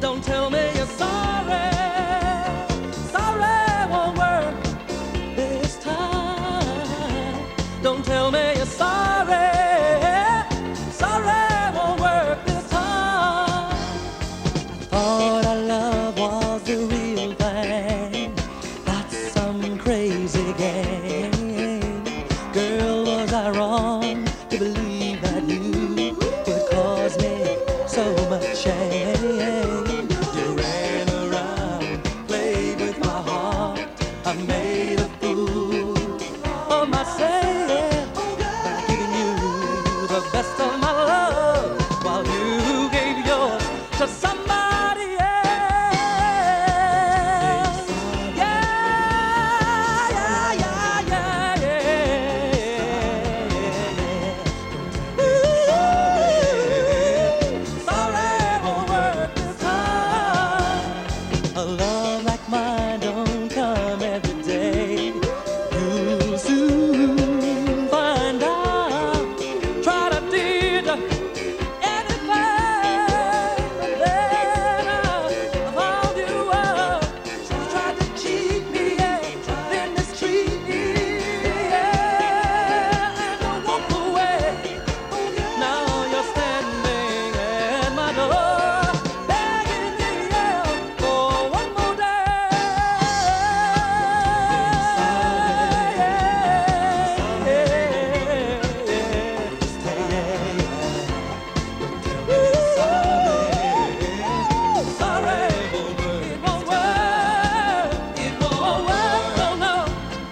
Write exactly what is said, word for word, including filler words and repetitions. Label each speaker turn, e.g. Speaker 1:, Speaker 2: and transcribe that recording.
Speaker 1: Don't tell me you're sorry. Sorry won't work this time. Don't tell me you're sorry. Sorry won't work this time. Thought our love was the real thing, not some crazy game. Girl, was I wrong to believe that you would cause me so much shame? You ran around, played with my heart. I made a fool of myself by giving you the best of